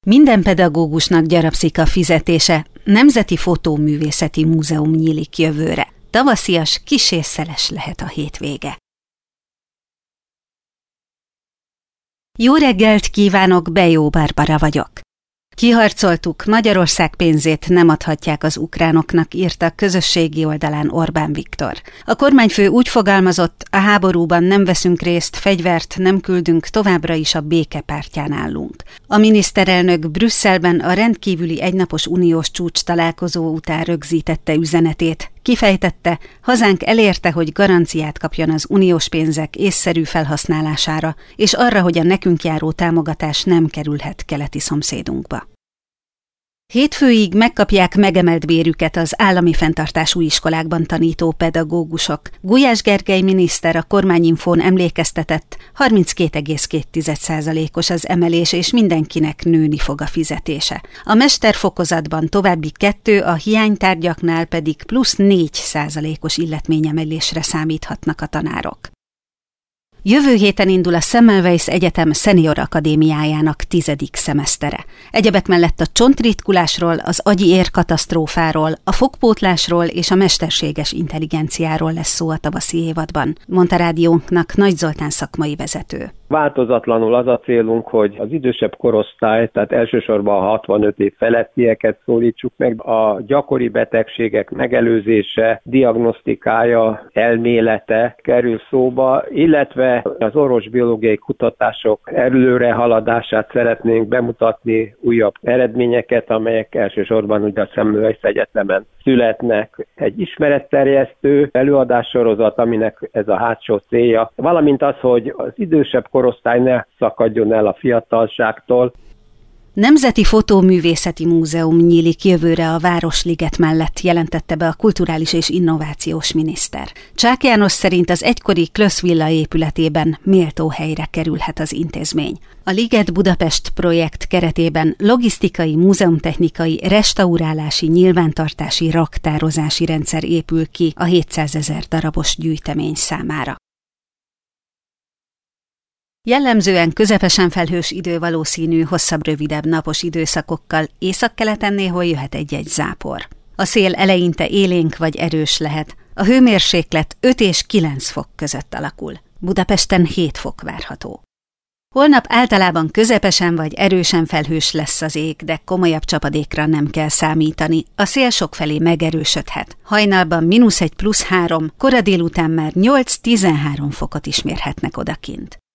Minden pedagógusnak gyarapszik a fizetése, Nemzeti Fotóművészeti Múzeum nyílik jövőre. Tavaszias, kissé szeles lehet a hétvége. Jó reggelt kívánok, Bejó Barbara vagyok. Kiharcoltuk, Magyarország pénzét nem adhatják az ukránoknak, írta közösségi oldalán Orbán Viktor. A kormányfő úgy fogalmazott, a háborúban nem veszünk részt, fegyvert nem küldünk, továbbra is a béke pártján állunk. A miniszterelnök Brüsszelben a rendkívüli egynapos uniós csúcs találkozó után rögzítette üzenetét. Kifejtette, hazánk elérte, hogy garanciát kapjon az uniós pénzek észszerű felhasználására, és arra, hogy a nekünk járó támogatás nem kerülhet keleti szomszédunkba. Hétfőig megkapják megemelt bérüket az állami fenntartású iskolákban tanító pedagógusok. Gulyás Gergely miniszter a Kormányinfón emlékeztetett, 32,2%-os az emelés, és mindenkinek nőni fog a fizetése. A mesterfokozatban további 2, a hiánytárgyaknál pedig plusz 4%-os illetményemelésre számíthatnak a tanárok. Jövő héten indul a Semmelweis Egyetem Senior Akadémiájának 10. szemesztere. Egyebek mellett a csontritkulásról, az agyi érkatasztrófáról, a fogpótlásról és a mesterséges intelligenciáról lesz szó a tavaszi évadban, mondta rádiónknak Nagy Zoltán szakmai vezető. Változatlanul az a célunk, hogy az idősebb korosztály, tehát elsősorban a 65 év felettieket szólítsuk meg, a gyakori betegségek megelőzése, diagnosztikája, elmélete kerül szóba, illetve az orvosbiológiai kutatások előrehaladását szeretnénk bemutatni, újabb eredményeket, amelyek elsősorban ugye a Semmelweis Egyetemen születnek. Egy ismeretterjesztő előadássorozat, aminek ez a hátsó célja, valamint az, hogy az idősebb korosztály ne szakadjon el a fiatalságtól. Nemzeti Fotóművészeti Múzeum nyílik jövőre a Városliget mellett, jelentette be a kulturális és innovációs miniszter. Csák János szerint az egykori Klösz villa épületében méltó helyre kerülhet az intézmény. A Liget Budapest projekt keretében logisztikai, múzeumtechnikai, restaurálási, nyilvántartási, raktározási rendszer épül ki a 700 000 darabos gyűjtemény számára. Jellemzően közepesen felhős idő valószínű, hosszabb-rövidebb napos időszakokkal, északkeleten néhol jöhet egy-egy zápor. A szél eleinte élénk vagy erős lehet, a hőmérséklet 5 és 9 fok között alakul. Budapesten 7 fok várható. Holnap általában közepesen vagy erősen felhős lesz az ég, de komolyabb csapadékra nem kell számítani, a szél sokfelé megerősödhet. Hajnalban -1 + 3, kora délután már 8-13 fokot is mérhetnek odakint.